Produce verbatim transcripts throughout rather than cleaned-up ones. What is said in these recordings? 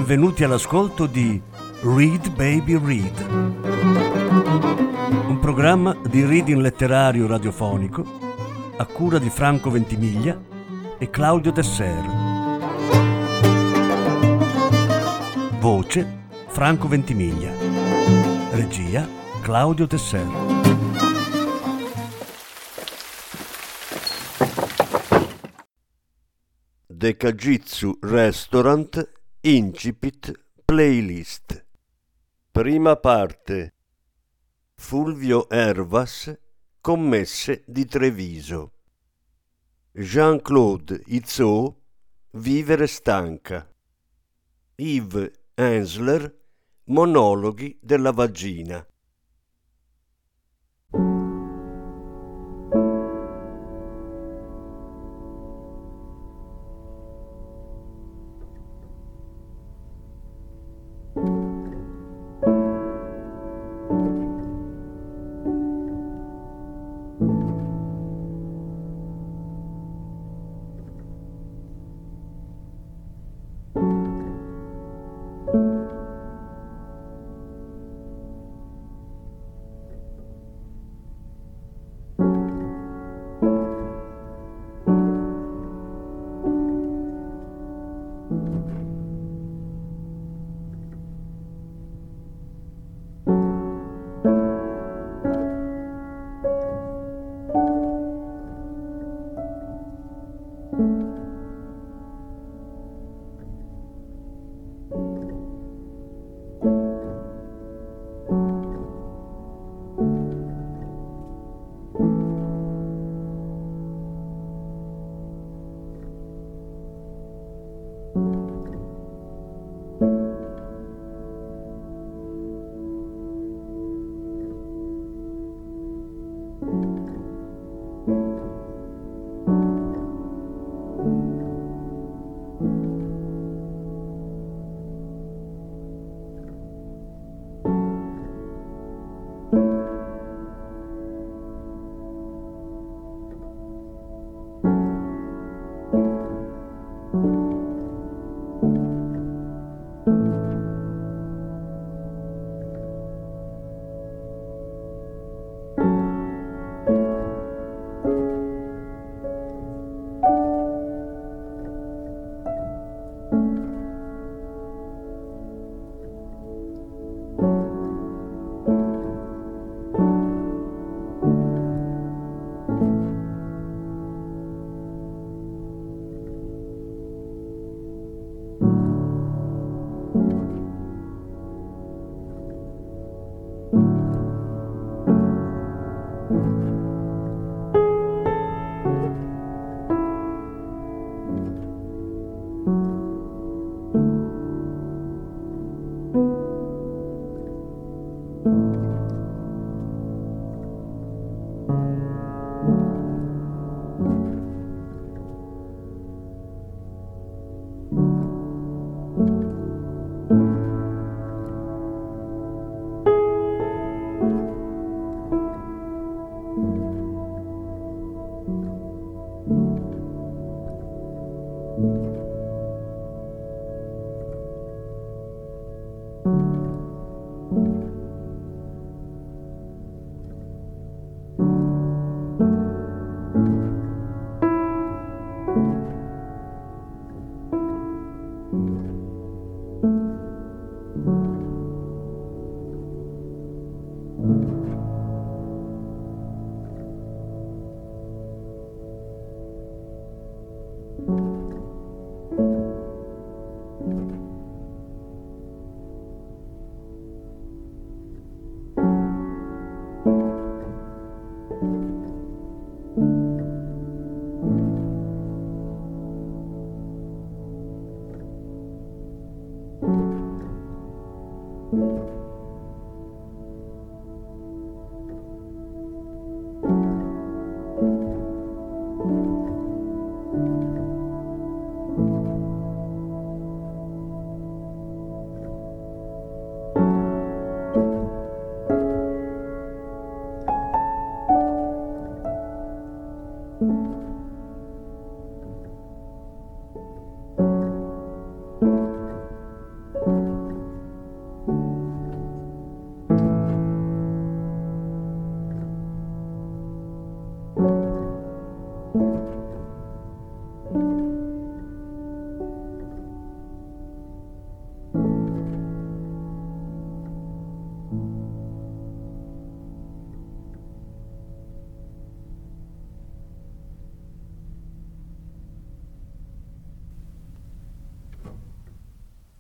Benvenuti all'ascolto di Read Baby Read, un programma di reading letterario radiofonico a cura di Franco Ventimiglia e Claudio Tesser. Voce Franco Ventimiglia. Regia Claudio Tesser. The Kajitsu Restaurant Incipit Playlist. Prima parte. Fulvio Hervas, Commesse di Treviso. Jean-Claude Izzot, Vivere stanca. Yves Ensler, Monologhi della vagina.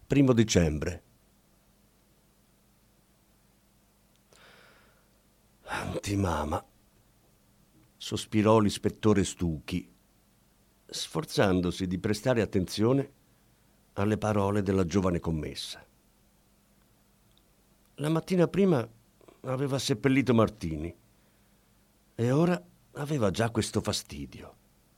Primo dicembre. Antimama, sospirò l'ispettore Stucchi, sforzandosi di prestare attenzione alle parole della giovane commessa. La mattina prima aveva seppellito Martini e ora aveva già questo fastidio.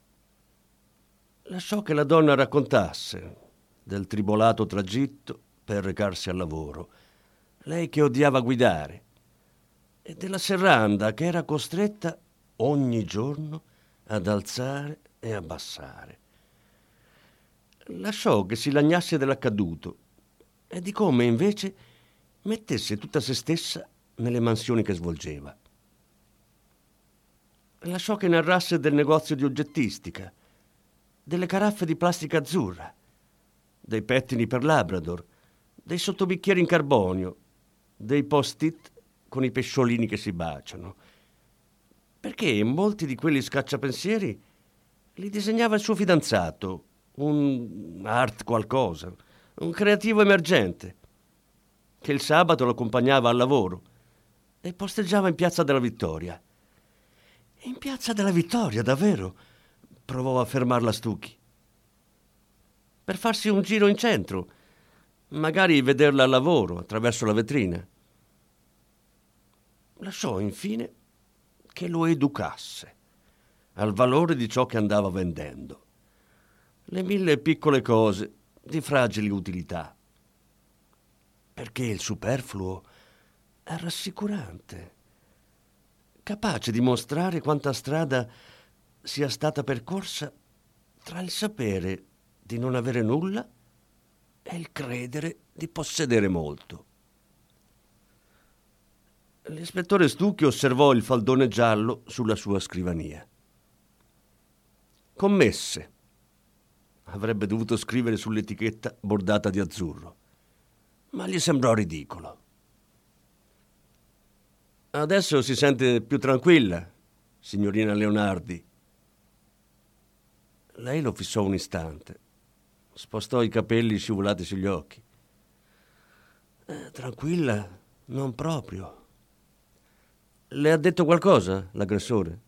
Lasciò che la donna raccontasse del tribolato tragitto per recarsi al lavoro, lei che odiava guidare, e della serranda che era costretta ogni giorno ad alzare e abbassare. Lasciò che si lagnasse dell'accaduto e di come invece mettesse tutta se stessa nelle mansioni che svolgeva. Lasciò che narrasse del negozio di oggettistica, delle caraffe di plastica azzurra, dei pettini per Labrador, dei sottobicchieri in carbonio, dei post-it con i pesciolini che si baciano, perché molti di quelli scacciapensieri li disegnava il suo fidanzato, un art qualcosa, un creativo emergente, che il sabato lo accompagnava al lavoro e posteggiava in Piazza della Vittoria. In Piazza della Vittoria, davvero? Provò a fermarla Stucchi. Per farsi un giro in centro, magari vederla al lavoro attraverso la vetrina. Lasciò infine che lo educasse al valore di ciò che andava vendendo, le mille piccole cose di fragili utilità, perché il superfluo è rassicurante, capace di mostrare quanta strada sia stata percorsa tra il sapere di non avere nulla e il credere di possedere molto. L'ispettore Stucchi osservò il faldone giallo sulla sua scrivania. Commesse. Avrebbe dovuto scrivere sull'etichetta bordata di azzurro, ma gli sembrò ridicolo. Adesso si sente più tranquilla, signorina Leonardi. Lei lo fissò un istante, spostò i capelli scivolati sugli occhi. Eh, tranquilla? Non proprio. Le ha detto qualcosa, l'aggressore?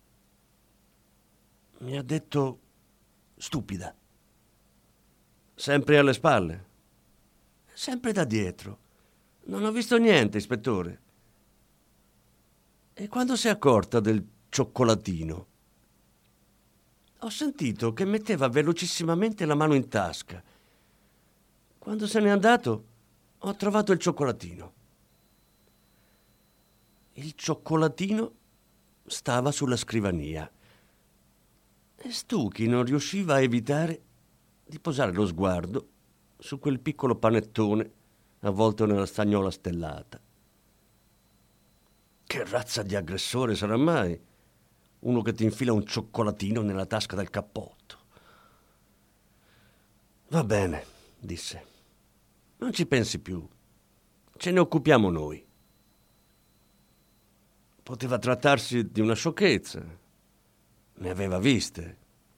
Mi ha detto stupida. Sempre alle spalle? Sempre da dietro. Non ho visto niente, ispettore. E quando si è accorta del cioccolatino? Ho sentito che metteva velocissimamente la mano in tasca. Quando se n'è andato, ho trovato il cioccolatino. Il cioccolatino stava sulla scrivania e Stucchi non riusciva a evitare di posare lo sguardo su quel piccolo panettone avvolto nella stagnola stellata. Che razza di aggressore sarà mai uno che ti infila un cioccolatino nella tasca del cappotto? Va bene, disse. Non ci pensi più. Ce ne occupiamo noi. Poteva trattarsi di una sciocchezza. Ne aveva viste.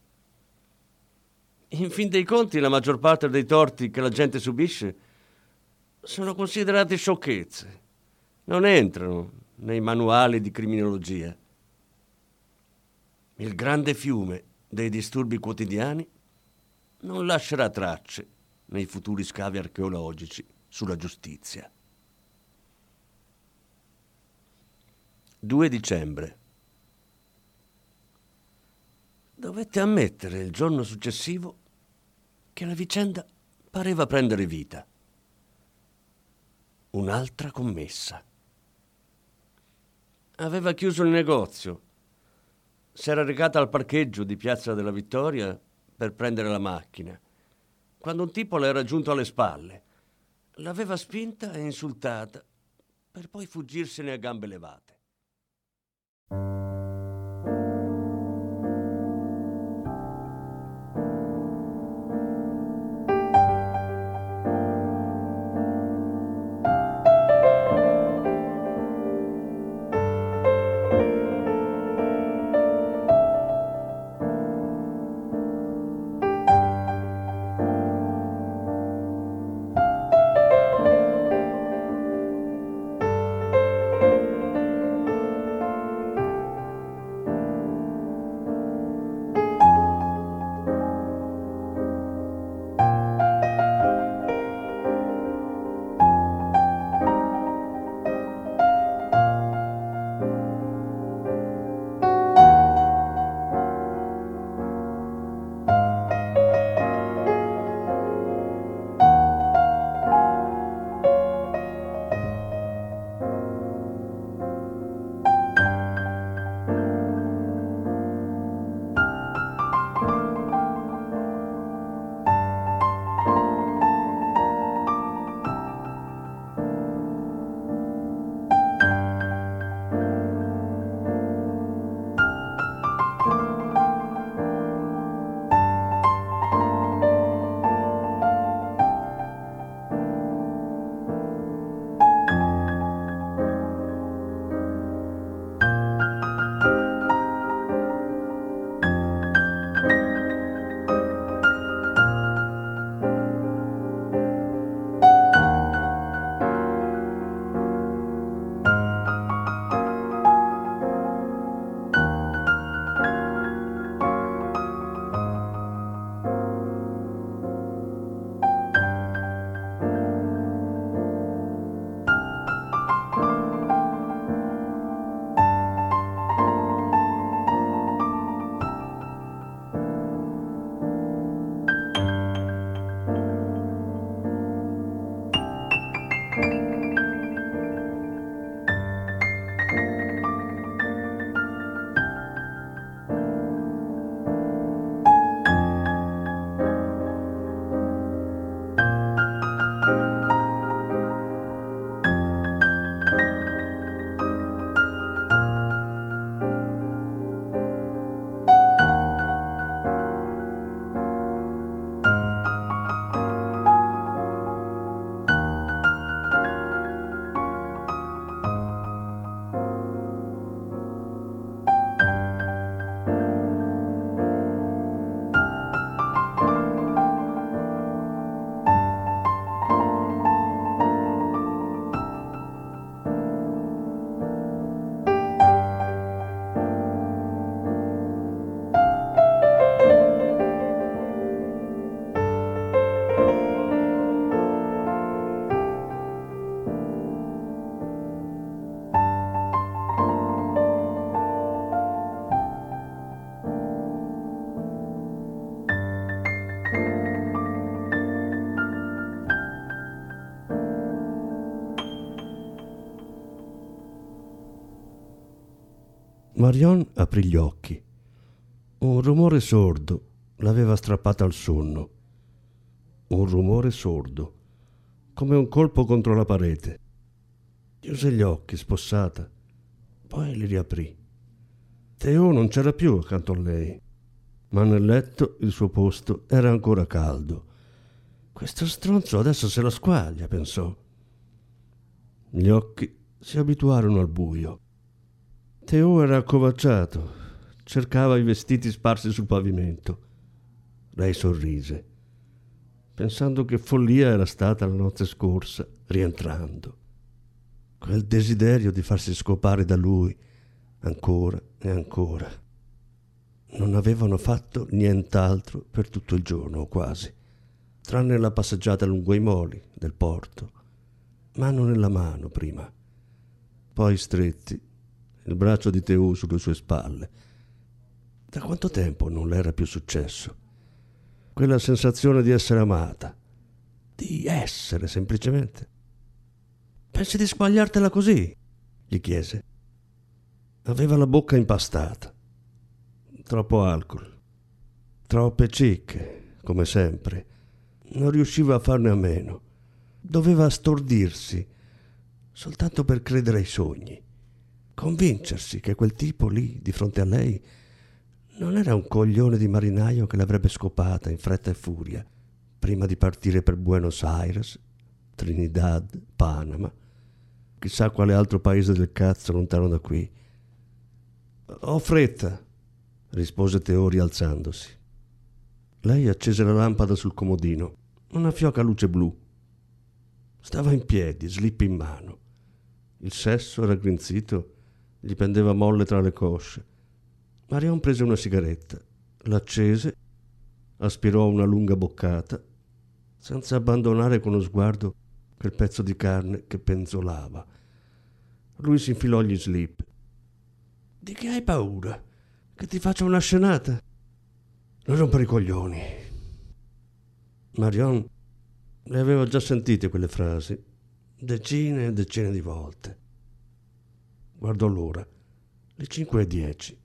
In fin dei conti, la maggior parte dei torti che la gente subisce sono considerati sciocchezze. Non entrano nei manuali di criminologia. Il grande fiume dei disturbi quotidiani non lascerà tracce nei futuri scavi archeologici sulla giustizia. due dicembre. Dovette ammettere il giorno successivo che la vicenda pareva prendere vita. Un'altra commessa. Aveva chiuso il negozio. S'era recata al parcheggio di Piazza della Vittoria per prendere la macchina, quando un tipo le era giunto alle spalle. L'aveva spinta e insultata per poi fuggirsene a gambe levate. Marion aprì gli occhi. Un rumore sordo l'aveva strappata al sonno. Un rumore sordo, come un colpo contro la parete. Chiuse gli occhi, spossata, poi li riaprì. Théo non c'era più accanto a lei, ma nel letto il suo posto era ancora caldo. Questo stronzo adesso se la squaglia, pensò. Gli occhi si abituarono al buio. Théo era accovacciato, cercava i vestiti sparsi sul pavimento. Lei sorrise, pensando che follia era stata la notte scorsa, rientrando. Quel desiderio di farsi scopare da lui, ancora e ancora. Non avevano fatto nient'altro per tutto il giorno, o quasi, tranne la passeggiata lungo i moli del porto, mano nella mano prima, poi stretti, il braccio di Théo sulle sue spalle. Da quanto tempo non le era più successo? Quella sensazione di essere amata, di essere semplicemente. Pensi di squagliartela così? Gli chiese. Aveva la bocca impastata. Troppo alcol, troppe cicche, come sempre. Non riusciva a farne a meno. Doveva stordirsi, soltanto per credere ai sogni. Convincersi che quel tipo lì, di fronte a lei, non era un coglione di marinaio che l'avrebbe scopata in fretta e furia, prima di partire per Buenos Aires, Trinidad, Panama, chissà quale altro paese del cazzo lontano da qui. «Ho fretta», rispose Théo rialzandosi. Lei accese la lampada sul comodino, una fioca luce blu. Stava in piedi, slip in mano. Il sesso, raggrinzito, gli pendeva molle tra le cosce. Marion prese una sigaretta, l'accese, aspirò una lunga boccata, senza abbandonare con lo sguardo quel pezzo di carne che penzolava. Lui si infilò gli slip. «Di che hai paura? Che ti faccia una scenata?» «Non rompere i coglioni». Marion le aveva già sentite quelle frasi, decine e decine di volte. Guardò l'ora, le cinque e dieci.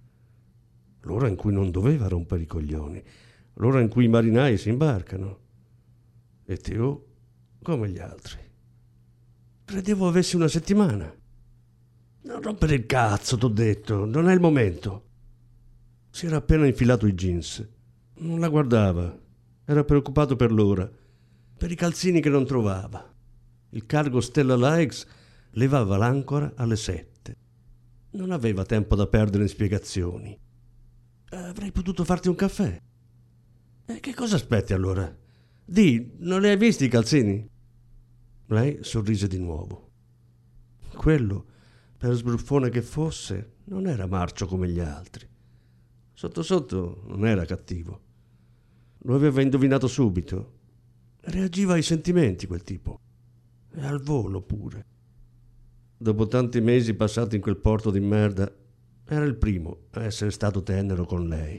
L'ora in cui non doveva rompere i coglioni, l'ora in cui i marinai si imbarcano. E Théo come gli altri. «Credevo avessi una settimana». «Non rompere il cazzo, t'ho detto, non è il momento». Si era appena infilato i jeans. Non la guardava. Era preoccupato per l'ora, per i calzini che non trovava. Il cargo Stella Likes levava l'ancora alle sette. Non aveva tempo da perdere in spiegazioni. «Avrei potuto farti un caffè». «E che cosa aspetti allora? Di, non li hai visti i calzini?» Lei sorrise di nuovo. Quello, per sbruffone che fosse, non era marcio come gli altri. Sotto sotto non era cattivo. Lo aveva indovinato subito. Reagiva ai sentimenti quel tipo. E al volo pure. Dopo tanti mesi passati in quel porto di merda, era il primo a essere stato tenero con lei.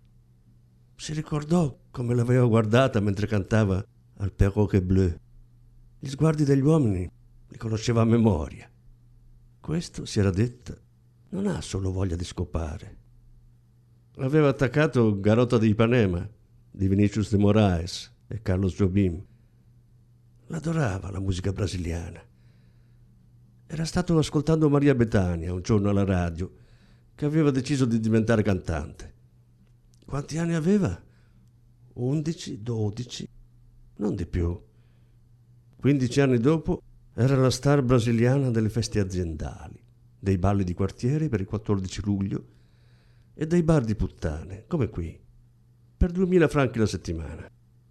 Si ricordò come l'aveva guardata mentre cantava al Perroquet Bleu. Gli sguardi degli uomini li conosceva a memoria. Questo, si era detta, non ha solo voglia di scopare. Aveva attaccato Garota di Ipanema, di Vinicius de Moraes e Carlos Jobim. L'adorava la musica brasiliana. Era stato ascoltando Maria Bethania un giorno alla radio, che aveva deciso di diventare cantante. Quanti anni aveva? Undici, dodici, non di più. Quindici anni dopo era la star brasiliana delle feste aziendali, dei balli di quartiere per il quattordici luglio e dei bar di puttane, come qui, per duemila franchi la settimana.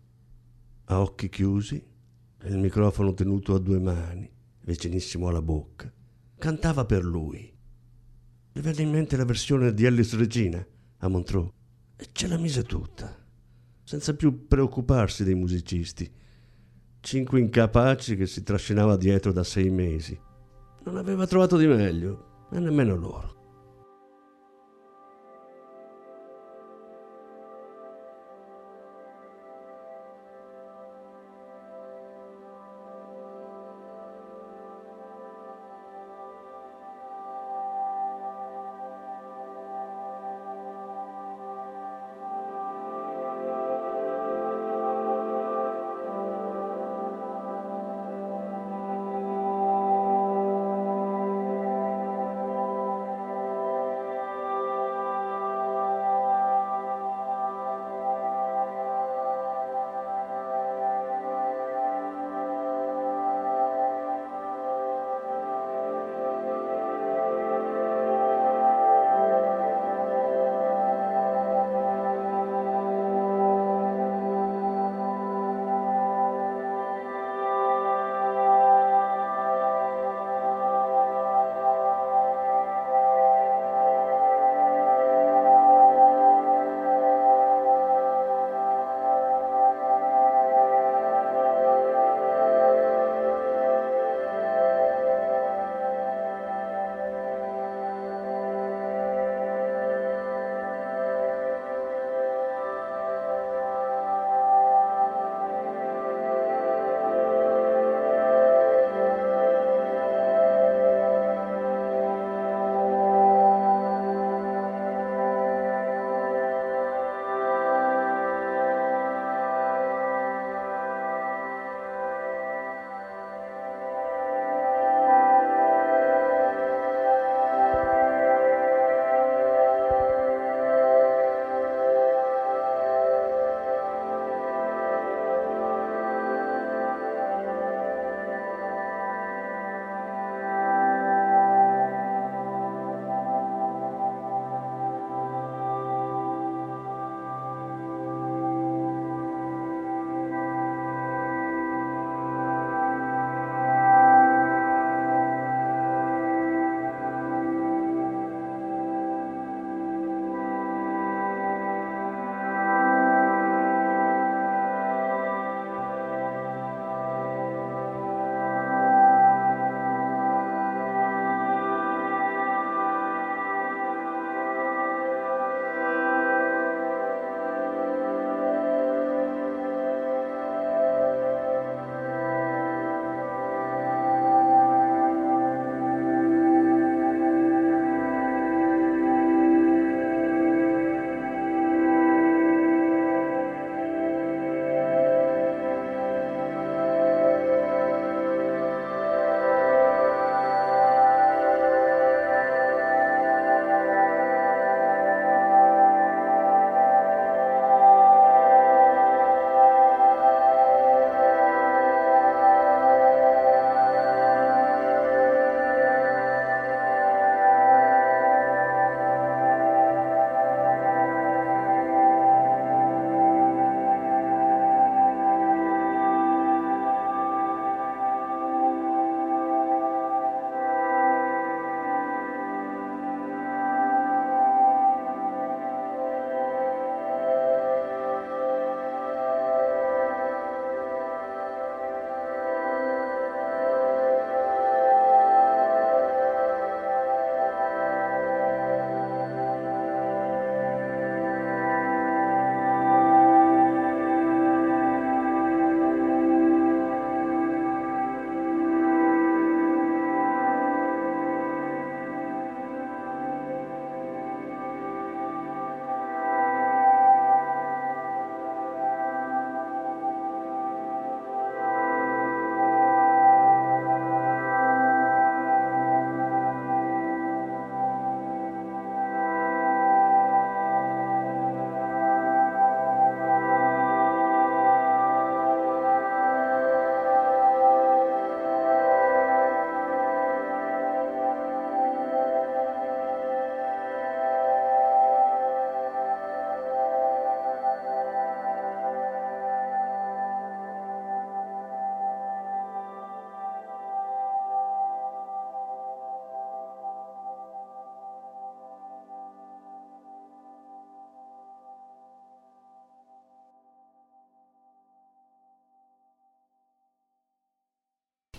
A occhi chiusi e il microfono tenuto a due mani, vicinissimo alla bocca, cantava per lui. Le venne in mente la versione di Elis Regina a Montreux e ce la mise tutta, senza più preoccuparsi dei musicisti. Cinque incapaci che si trascinava dietro da sei mesi. Non aveva trovato di meglio, e nemmeno loro.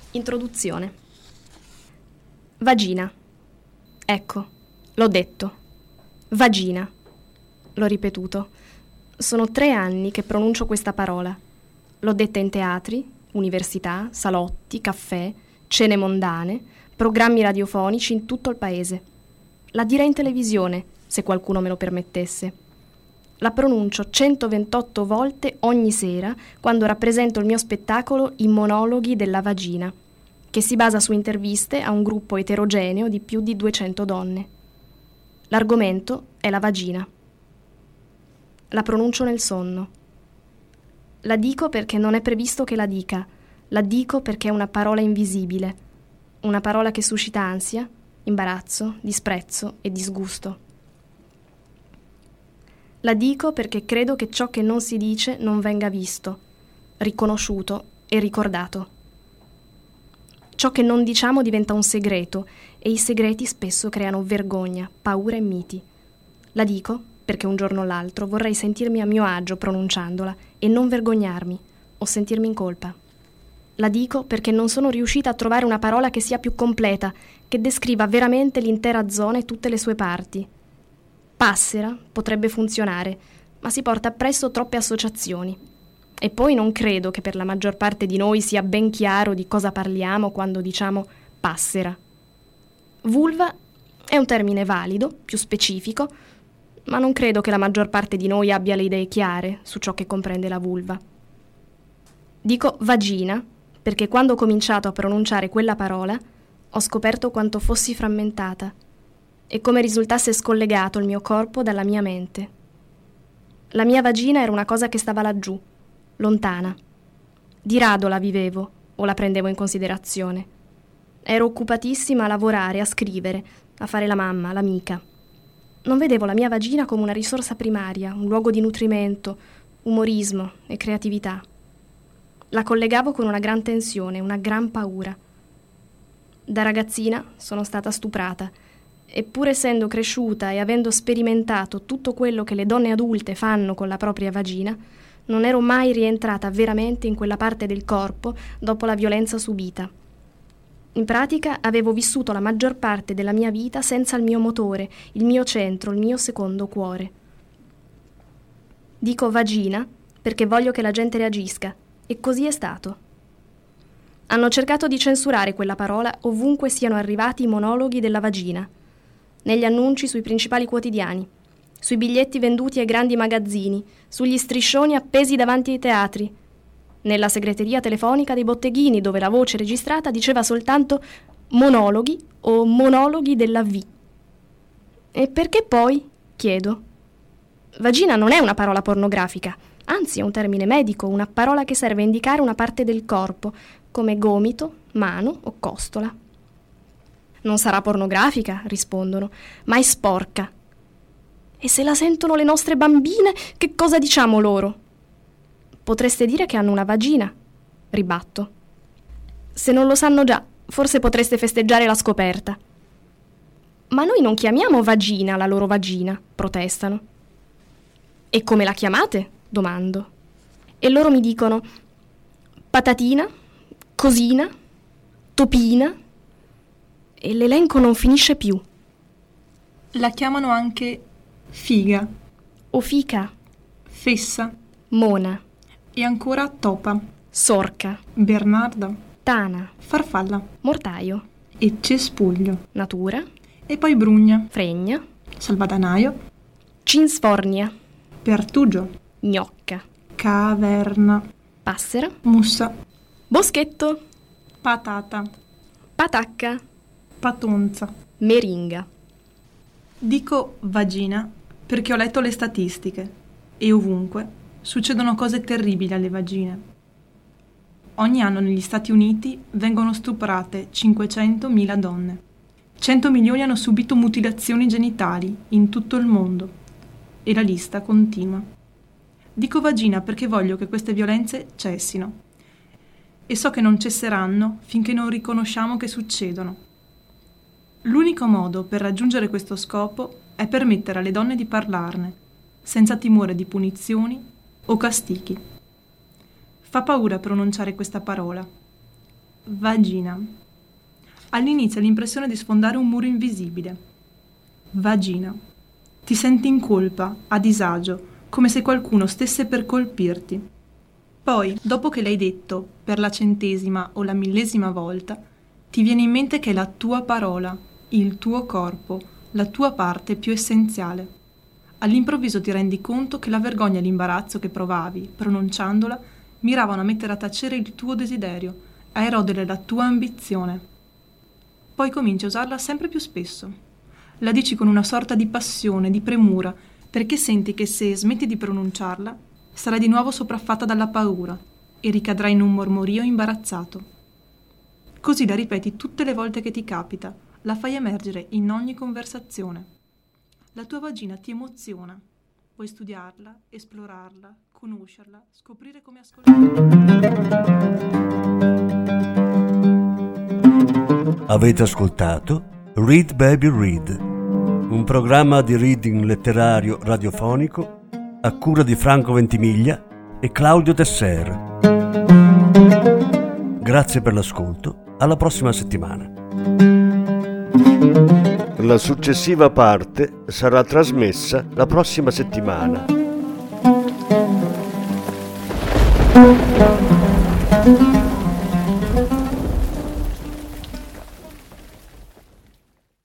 Introduzione. Vagina. Ecco, l'ho detto. Vagina. L'ho ripetuto. Sono tre anni che pronuncio questa parola. L'ho detta in teatri, università, salotti, caffè, cene mondane, programmi radiofonici in tutto il paese. La direi in televisione, se qualcuno me lo permettesse. La pronuncio centoventotto volte ogni sera quando rappresento il mio spettacolo I monologhi della vagina, che si basa su interviste a un gruppo eterogeneo di più di duecento donne. L'argomento è la vagina. La pronuncio nel sonno. La dico perché non è previsto che la dica. La dico perché è una parola invisibile, una parola che suscita ansia, imbarazzo, disprezzo e disgusto. La dico perché credo che ciò che non si dice non venga visto, riconosciuto e ricordato. Ciò che non diciamo diventa un segreto e i segreti spesso creano vergogna, paura e miti. La dico perché un giorno o l'altro vorrei sentirmi a mio agio pronunciandola e non vergognarmi o sentirmi in colpa. La dico perché non sono riuscita a trovare una parola che sia più completa, che descriva veramente l'intera zona e tutte le sue parti. Passera potrebbe funzionare, ma si porta appresso troppe associazioni. E poi non credo che per la maggior parte di noi sia ben chiaro di cosa parliamo quando diciamo passera. Vulva è un termine valido, più specifico, ma non credo che la maggior parte di noi abbia le idee chiare su ciò che comprende la vulva. Dico vagina perché quando ho cominciato a pronunciare quella parola ho scoperto quanto fossi frammentata e come risultasse scollegato il mio corpo dalla mia mente. La mia vagina era una cosa che stava laggiù, lontana. Di rado la vivevo o la prendevo in considerazione. Ero occupatissima a lavorare, a scrivere, a fare la mamma, l'amica. Non vedevo la mia vagina come una risorsa primaria, un luogo di nutrimento, umorismo e creatività. La collegavo con una gran tensione, una gran paura. Da ragazzina sono stata stuprata, e pur essendo cresciuta e avendo sperimentato tutto quello che le donne adulte fanno con la propria vagina, non ero mai rientrata veramente in quella parte del corpo dopo la violenza subita. In pratica avevo vissuto la maggior parte della mia vita senza il mio motore, il mio centro, il mio secondo cuore. Dico vagina perché voglio che la gente reagisca, e così è stato. Hanno cercato di censurare quella parola ovunque siano arrivati i monologhi della vagina, negli annunci sui principali quotidiani, sui biglietti venduti ai grandi magazzini, sugli striscioni appesi davanti ai teatri, nella segreteria telefonica dei botteghini dove la voce registrata diceva soltanto monologhi o monologhi della V. E perché poi? Chiedo. Vagina non è una parola pornografica, anzi è un termine medico, una parola che serve a indicare una parte del corpo, come gomito, mano o costola. Non sarà pornografica, rispondono, ma è sporca. E se la sentono le nostre bambine, che cosa diciamo loro? Potreste dire che hanno una vagina, ribatto. Se non lo sanno già, forse potreste festeggiare la scoperta. Ma noi non chiamiamo vagina la loro vagina, protestano. E come la chiamate? Domando. E loro mi dicono patatina, cosina, topina, e l'elenco non finisce più. La chiamano anche figa, O fica, fessa mona, e ancora topa, sorca, bernarda, tana, farfalla mortaio, e cespuglio, natura, e poi brugna, fregna, salvadanaio, cinsfornia, pertugio, gnocca, caverna, passera, mussa, boschetto, patata, patacca, patonza. meringa. Dico vagina perché ho letto le statistiche e ovunque succedono cose terribili alle vagine. Ogni anno negli Stati Uniti vengono stuprate cinquecentomila donne. cento milioni hanno subito mutilazioni genitali in tutto il mondo e la lista continua. Dico vagina perché voglio che queste violenze cessino e so che non cesseranno finché non riconosciamo che succedono. L'unico modo per raggiungere questo scopo è permettere alle donne di parlarne, senza timore di punizioni o castighi. Fa paura pronunciare questa parola. Vagina. All'inizio hai l'impressione di sfondare un muro invisibile. Vagina. Ti senti in colpa, a disagio, come se qualcuno stesse per colpirti. Poi, dopo che l'hai detto per la centesima o la millesima volta, ti viene in mente che è la tua parola, il tuo corpo, la tua parte più essenziale. All'improvviso ti rendi conto che la vergogna e l'imbarazzo che provavi, pronunciandola, miravano a mettere a tacere il tuo desiderio, a erodere la tua ambizione. Poi cominci a usarla sempre più spesso. La dici con una sorta di passione, di premura, perché senti che se smetti di pronunciarla, sarai di nuovo sopraffatta dalla paura e ricadrai in un mormorio imbarazzato. Così la ripeti tutte le volte che ti capita, la fai emergere in ogni conversazione. La tua vagina ti emoziona. Puoi studiarla, esplorarla, conoscerla, scoprire come ascoltarla. Avete ascoltato Read Baby Read, un programma di reading letterario radiofonico a cura di Franco Ventimiglia e Claudio Tesser. Grazie per l'ascolto, alla prossima settimana. La successiva parte sarà trasmessa la prossima settimana.